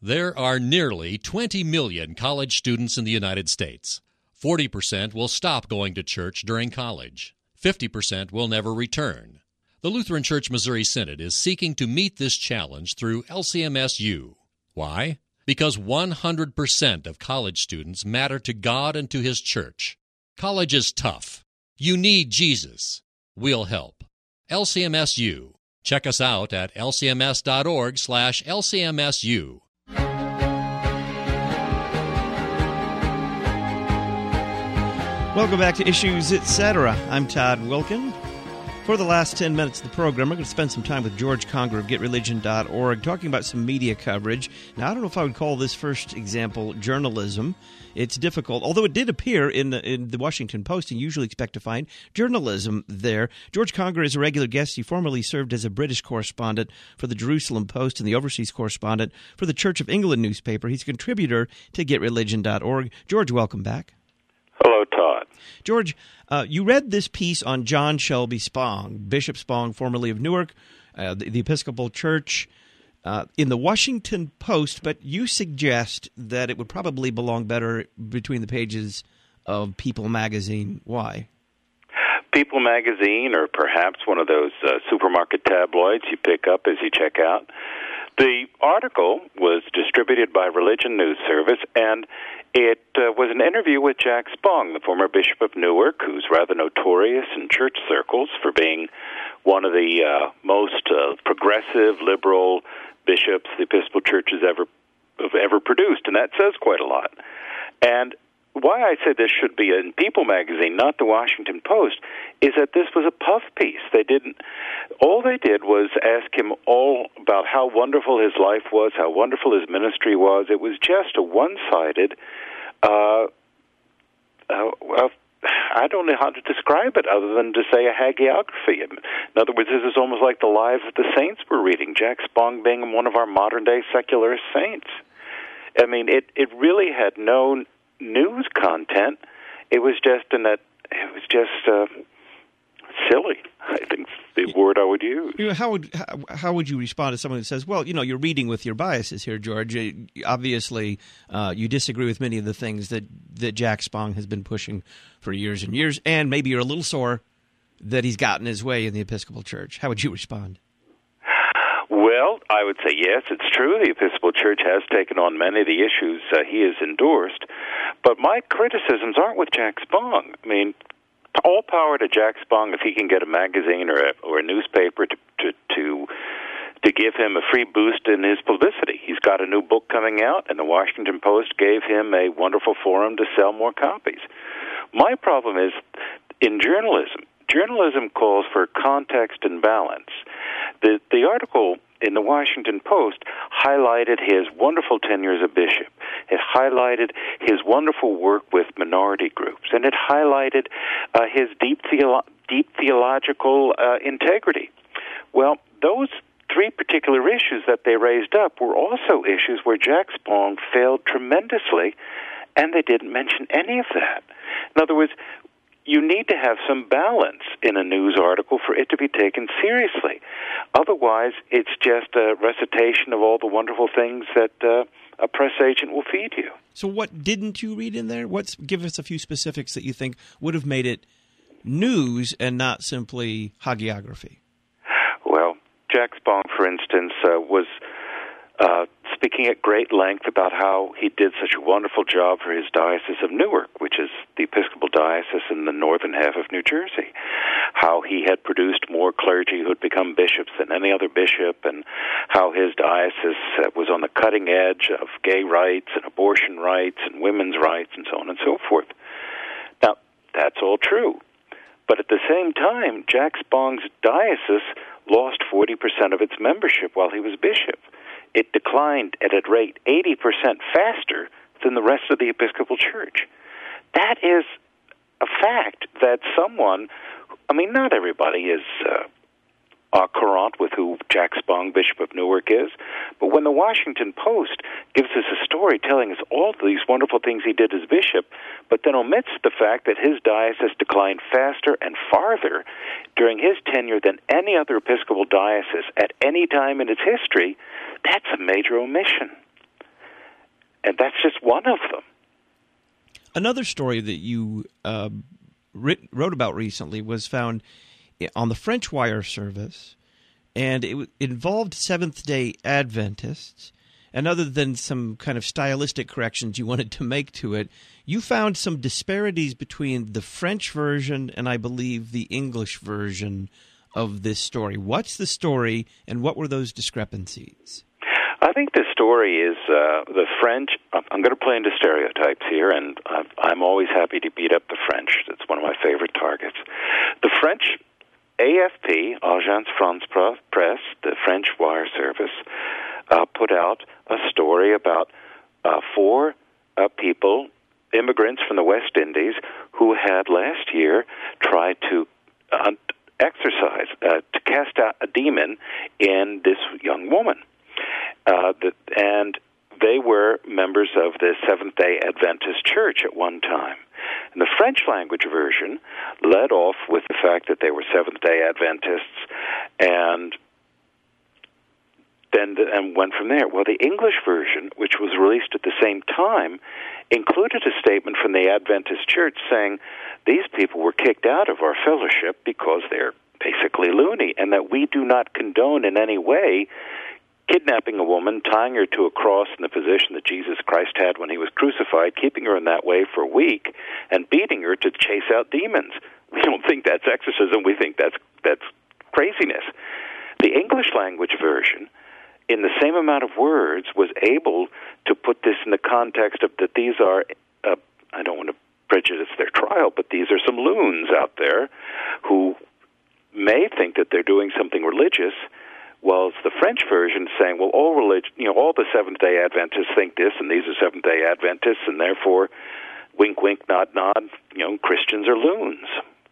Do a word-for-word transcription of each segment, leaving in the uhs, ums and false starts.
There are nearly twenty million college students in the United States. forty percent will stop going to church during college. fifty percent will never return. The Lutheran Church Missouri Synod is seeking to meet this challenge through L C M S U. Why? Because one hundred percent of college students matter to God and to His church. College is tough. You need Jesus. We'll help. L C M S U. Check us out at L C M S dot org slash L C M S U. Welcome back to Issues, et cetera. I'm Todd Wilkin. For the last ten minutes of the program, we're going to spend some time with George Conger of Get Religion dot org talking about some media coverage. Now, I don't know if I would call this first example journalism. It's difficult, although it did appear in the, in the Washington Post, and you usually expect to find journalism there. George Conger is a regular guest. He formerly served as a British correspondent for the Jerusalem Post and the overseas correspondent for the Church of England newspaper. He's a contributor to Get Religion dot org. George, welcome back. Hello, Todd. George, uh, you read this piece on John Shelby Spong, Bishop Spong, formerly of Newark, uh, the, the Episcopal Church, uh, in the Washington Post, but you suggest that it would probably belong better between the pages of People magazine. Why? People magazine, or perhaps one of those uh, supermarket tabloids you pick up as you check out. The article was distributed by Religion News Service, and it uh, was an interview with Jack Spong, the former Bishop of Newark, who's rather notorious in church circles for being one of the uh, most uh, progressive, liberal bishops the Episcopal Church has ever have ever produced, and that says quite a lot. And why I said this should be in People magazine, not the Washington Post, is that this was a puff piece. They didn't. All they did was ask him all about how wonderful his life was, how wonderful his ministry was. It was just a one-sided. Uh, uh, uh, I don't know how to describe it other than to say a hagiography. In other words, this is almost like the lives of the saints we're reading. Jack Spong being one of our modern-day secularist saints. I mean, it it really had no news content. It was just in that. It was just uh, silly, I think the word I would use. You know, how would how, how would you respond to someone who says, "Well, you know, you're reading with your biases here, George. Obviously, uh, you disagree with many of the things that that Jack Spong has been pushing for years and years, and maybe you're a little sore that he's gotten his way in the Episcopal Church." How would you respond? Well, I would say yes, it's true. The Episcopal Church has taken on many of the issues uh, he has endorsed, but my criticisms aren't with Jack Spong. I mean, all power to Jack Spong if he can get a magazine or a, or a newspaper to, to to to give him a free boost in his publicity. He's got a new book coming out, and the Washington Post gave him a wonderful forum to sell more copies. My problem is in journalism. Journalism calls for context and balance. The the article in the Washington Post highlighted his wonderful tenure as a bishop. It highlighted his wonderful work with minority groups, and it highlighted uh, his deep theolo- deep theological uh, integrity. Well, those three particular issues that they raised up were also issues where Jack Spong failed tremendously, and they didn't mention any of that. In other words, you need to have some balance in a news article for it to be taken seriously. Otherwise, it's just a recitation of all the wonderful things that uh, a press agent will feed you. So what didn't you read in there? What's, give us a few specifics that you think would have made it news and not simply hagiography. Well, Jack Spong, for instance, uh, was uh, speaking at great length about how he did such a wonderful job for his Diocese of Newark, which is the Episcopal Diocese in the northern half of New Jersey, how he had produced more clergy who had become bishops than any other bishop, and how his diocese uh, was on the cutting edge of gay rights and abortion rights and women's rights and so on and so forth. Now, that's all true. But at the same time, Jack Spong's diocese lost forty percent of its membership while he was bishop. It declined at a rate eighty percent faster than the rest of the Episcopal Church. That is a fact that someone, I mean, not everybody is uh, au courant with who Jack Spong, Bishop of Newark, is, but when the Washington Post gives us a story telling us all these wonderful things he did as bishop, but then omits the fact that his diocese declined faster and farther during his tenure than any other Episcopal diocese at any time in its history, that's a major omission. and that's just one of them. Another story that you uh, writ- wrote about recently was found on the French Wire service, and it, w- it involved Seventh-day Adventists. And other than some kind of stylistic corrections you wanted to make to it, you found some disparities between the French version and, I believe, the English version of this story. What's the story, and what were those discrepancies? I think the story is uh, the French. I'm going to play into stereotypes here, and I'm always happy to beat up the French. That's one of my favorite targets. The French A F P, Agence France Presse, the French wire service, uh, put out a story about uh, four uh, people, immigrants from the West Indies, who had last year tried to uh, exorcise, uh, to cast out a demon in this young woman. Uh, the, and they were members of the Seventh-day Adventist Church at one time. And the French-language version led off with the fact that they were Seventh-day Adventists, and then the, and went from there. Well, the English version, which was released at the same time, included a statement from the Adventist Church saying these people were kicked out of our fellowship because they're basically loony, and that we do not condone in any way kidnapping a woman, tying her to a cross in the position that Jesus Christ had when he was crucified, keeping her in that way for a week, and beating her to chase out demons. We don't think that's exorcism. We think that's that's craziness. The English language version, in the same amount of words, was able to put this in the context of that these are, uh, I don't want to prejudice their trial, but these are some loons out there who may think that they're doing something religious. Well, it's the French version saying, well, all religion, you know, all the Seventh-day Adventists think this, and these are Seventh-day Adventists, and therefore, wink, wink, nod, nod, you know, Christians are loons.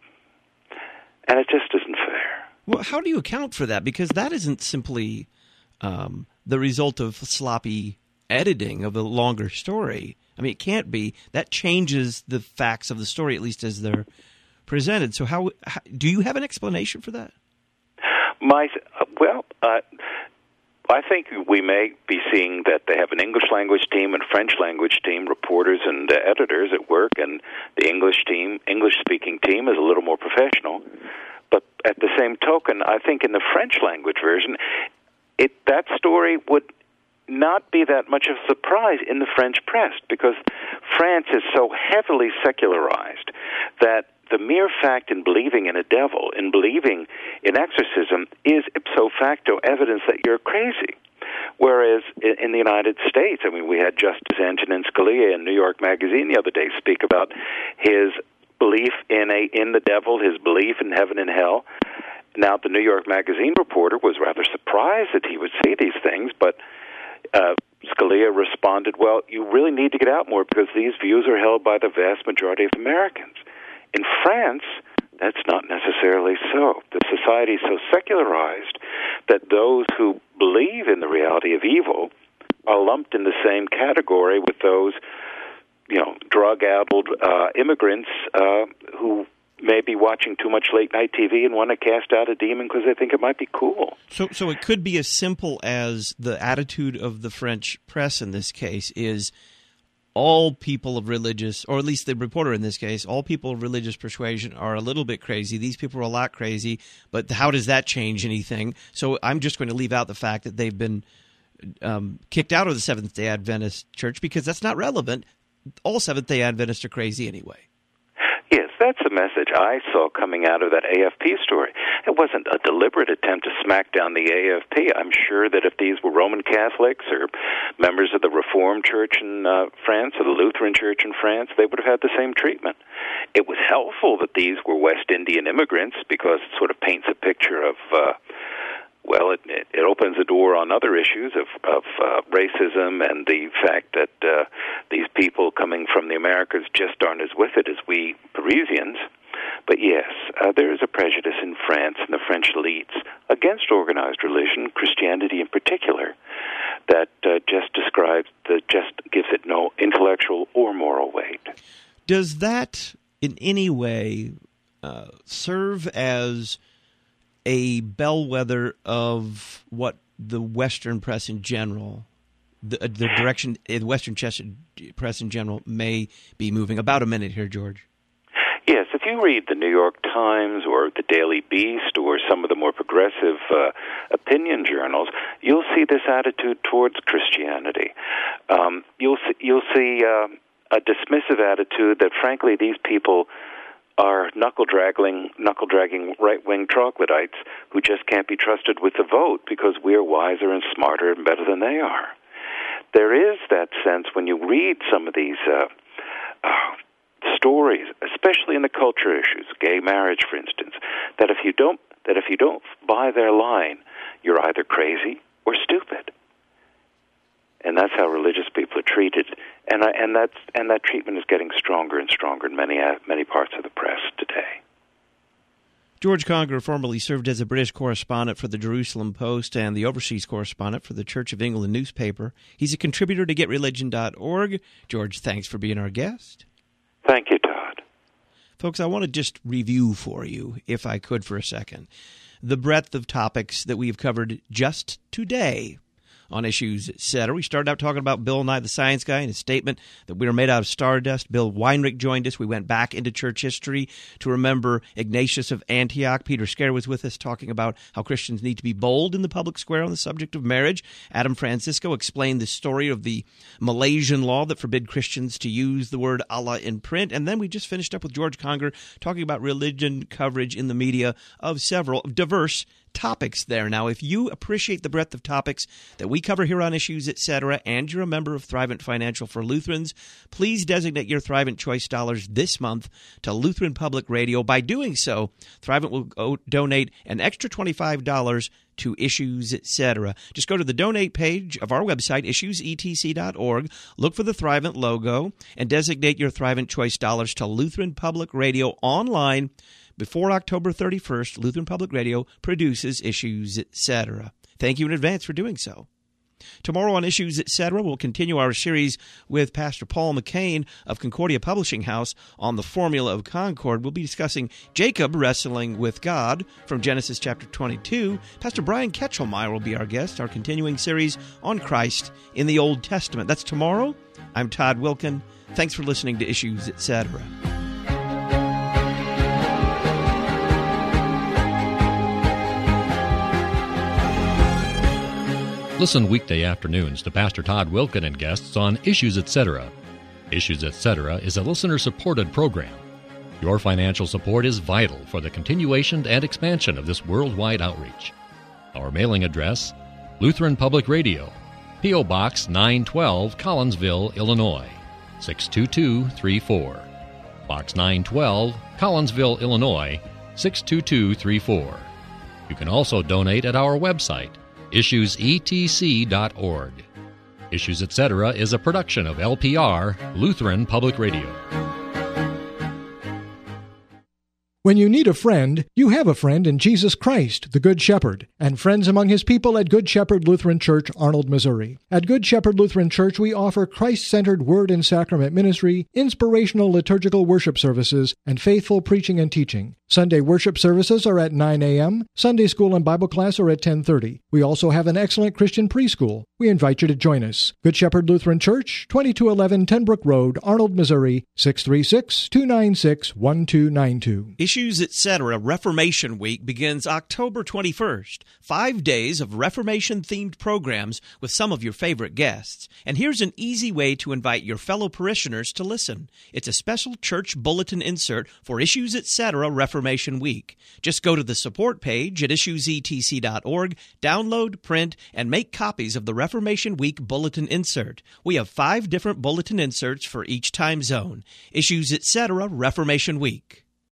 And it just isn't fair. Well, how do you account for that? Because that isn't simply um, the result of sloppy editing of a longer story. I mean, it can't be. That changes the facts of the story, at least as they're presented. So how, how do you have an explanation for that? My well, uh, I think we may be seeing that they have an English language team and French language team, reporters and uh, editors at work, and the English team, English speaking team, is a little more professional. But at the same token, I think in the French language version, it that story would not be that much of a surprise in the French press, because France is so heavily secularized that the mere fact in believing in a devil, in believing in exorcism, is ipso facto evidence that you're crazy. Whereas in the United States, I mean, we had Justice Antonin Scalia in New York Magazine the other day speak about his belief in a in the devil, his belief in heaven and hell. Now, the New York Magazine reporter was rather surprised that he would say these things, but uh, Scalia responded, well, you really need to get out more because these views are held by the vast majority of Americans. In France, that's not necessarily so. The society is so secularized that those who believe in the reality of evil are lumped in the same category with those, you know, drug-addled uh, immigrants uh, who may be watching too much late-night T V and want to cast out a demon because they think it might be cool. So, so it could be as simple as the attitude of the French press in this case is all people of religious, or at least the reporter in this case, all people of religious persuasion are a little bit crazy. These people are a lot crazy, but how does that change anything? So I'm just going to leave out the fact that they've been um, kicked out of the Seventh-day Adventist Church because that's not relevant. All Seventh-day Adventists are crazy anyway. Yes, that's the message I saw coming out of that A F P story. It wasn't a deliberate attempt to smack down the A F P. I'm sure that if these were Roman Catholics or members of the Reformed Church in uh, France or the Lutheran Church in France, they would have had the same treatment. It was helpful that these were West Indian immigrants because it sort of paints a picture of, uh, well, it, it, it opens the door on other issues of, of uh, racism and the fact that uh, these people coming from the Americas just aren't as with it as we Parisians. But yes, uh, there is a prejudice in France and the French elites against organized religion, Christianity in particular, that uh, just describes, that just gives it no intellectual or moral weight. Does that in any way uh, serve as a bellwether of what the Western press in general the, the direction the Western press in general may be moving. About a minute here, George. Yes, if you read the New York Times or the Daily Beast or some of the more progressive uh, opinion journals, you'll see this attitude towards Christianity. Um, you'll see, you'll see uh, a dismissive attitude that, frankly, these people are knuckle-dragging, knuckle-dragging right-wing troglodytes who just can't be trusted with the vote because we're wiser and smarter and better than they are. There is that sense when you read some of these uh, uh, stories, especially in the culture issues, gay marriage, for instance, that if you don't that if you don't buy their line, you're either crazy or stupid. And that's how religious people are treated, and I, and that's and that treatment is getting stronger and stronger in many uh, many parts of the press today. George Conger formerly served as a British correspondent for the Jerusalem Post and the overseas correspondent for the Church of England newspaper. He's a contributor to get religion dot org. George, thanks for being our guest. Thank you, Todd. Folks, I want to just review for you, if I could for a second, the breadth of topics that we have covered just today on Issues, et cetera. We started out talking about Bill Nye the Science Guy and his statement that we were made out of stardust. Bill Weinrich joined us. We went back into church history to remember Ignatius of Antioch. Peter Scare was with us talking about how Christians need to be bold in the public square on the subject of marriage. Adam Francisco explained the story of the Malaysian law that forbid Christians to use the word Allah in print. And then we just finished up with George Conger talking about religion coverage in the media of several diverse topics there. Now, if you appreciate the breadth of topics that we cover here on Issues, et cetera, and you're a member of Thrivent Financial for Lutherans, please designate your Thrivent Choice dollars this month to Lutheran Public Radio. By doing so, Thrivent will go donate an extra twenty-five dollars to Issues, et cetera. Just go to the donate page of our website, issues e t c dot org, look for the Thrivent logo, and designate your Thrivent Choice dollars to Lutheran Public Radio online. Before October thirty-first, Lutheran Public Radio produces Issues, et cetera. Thank you in advance for doing so. Tomorrow on Issues, et cetera, we'll continue our series with Pastor Paul McCain of Concordia Publishing House on the formula of concord. We'll be discussing Jacob wrestling with God from Genesis chapter twenty-two. Pastor Brian Ketchelmeyer will be our guest, our continuing series on Christ in the Old Testament. That's tomorrow. I'm Todd Wilkin. Thanks for listening to Issues, et cetera. Listen weekday afternoons to Pastor Todd Wilkin and guests on Issues, et cetera. Issues, et cetera is a listener-supported program. Your financial support is vital for the continuation and expansion of this worldwide outreach. Our mailing address, Lutheran Public Radio, P O. Box nine twelve, Collinsville, Illinois, six two two three four. Box nine twelve, Collinsville, Illinois, six two two three four. You can also donate at our website, issues e t c dot org. Issues, et cetera is a production of L P R, Lutheran Public Radio. When you need a friend, you have a friend in Jesus Christ, the Good Shepherd, and friends among his people at Good Shepherd Lutheran Church, Arnold, Missouri. At Good Shepherd Lutheran Church, we offer Christ-centered word and sacrament ministry, inspirational liturgical worship services, and faithful preaching and teaching. Sunday worship services are at nine a.m., Sunday school and Bible class are at ten thirty. We also have an excellent Christian preschool. We invite you to join us. Good Shepherd Lutheran Church, twenty-two eleven Tenbrook Road, Arnold, Missouri, six three six, two nine six, one two nine two. Issues, et cetera. Reformation Week begins October twenty-first. Five days of Reformation-themed programs with some of your favorite guests. And here's an easy way to invite your fellow parishioners to listen. It's a special church bulletin insert for Issues, et cetera. Reformation Week. Just go to the support page at issues e t c dot org, download, print, and make copies of the Reformation Week bulletin insert. We have five different bulletin inserts for each time zone. Issues, et cetera. Reformation Week.